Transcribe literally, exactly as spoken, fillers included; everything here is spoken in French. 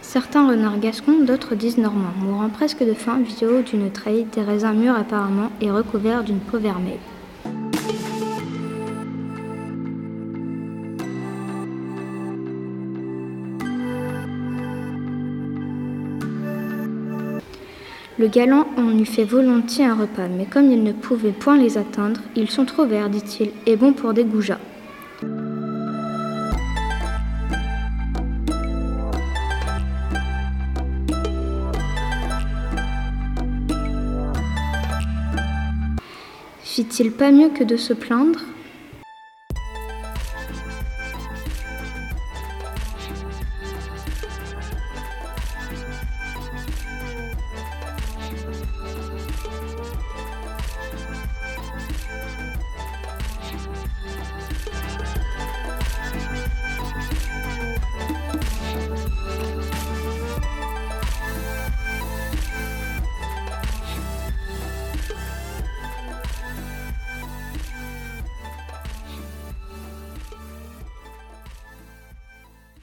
Certains renards gascons, d'autres disent normands, mourant presque de faim, vit au haut d'une treille, des raisins mûrs apparemment et recouverts d'une peau vermeille. Le galant en eût fait volontiers un repas, mais comme il ne pouvait point les atteindre, « Ils sont trop verts, dit-il, et bons pour des goujats. » Fit-il pas mieux que de se plaindre ?